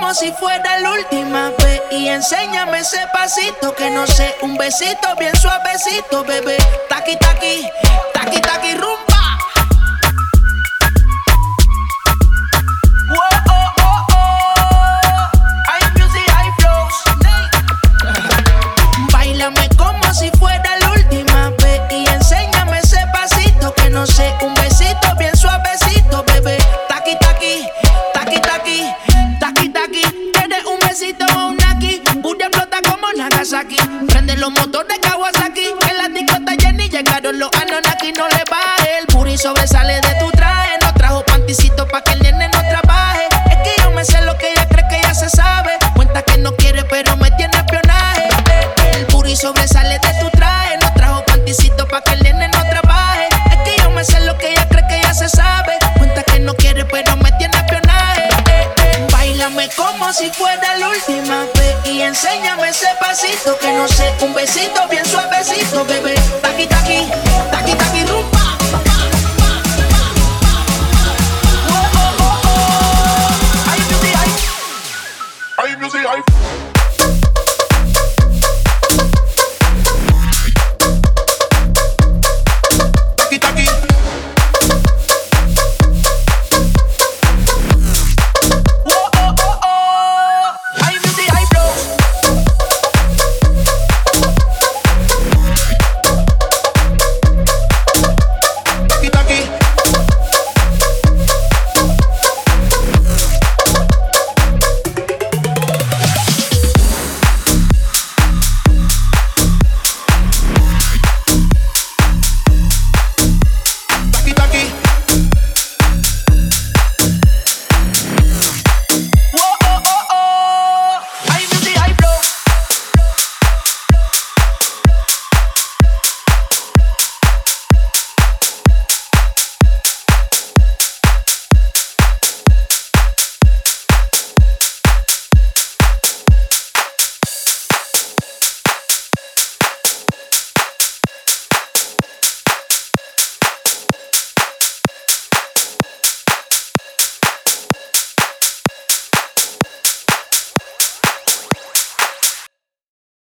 como si fuera la última vez y enséñame ese pasito que no sé, un besito bien suavecito, bebé. Taqui, taqui, taqui, taqui, rumba. Báilame como si fuera la última vez y enséñame ese pasito que no sé, un besito bien suavecito, bebé. Taqui, taqui, taqui, taqui, taqui, taqui. ¿Quieres un besito o un aquí? Booty explota como Nagasaki. Prende los motores Kawasaki. En la disco está llena y llegaron los Anunnaki. No le baje, el booty sobresale de tu traje. No trajo panticito pa' que el nene no trabaje. Es que yo me sé lo que ella cree que ya se sabe. Cuenta que no quiere pero me tiene espionaje. El booty sobresale de tu traje. No trajo panticito pa' que el nene no trabaje. Es que yo me sé lo que ella cree que ya se sabe. Cuenta que no quiere pero me tiene espionaje. Báilame como si fuera la última vez y enséñame ese pasito que no sé, un besito bien suavecito, bebé. Taqui, taqui.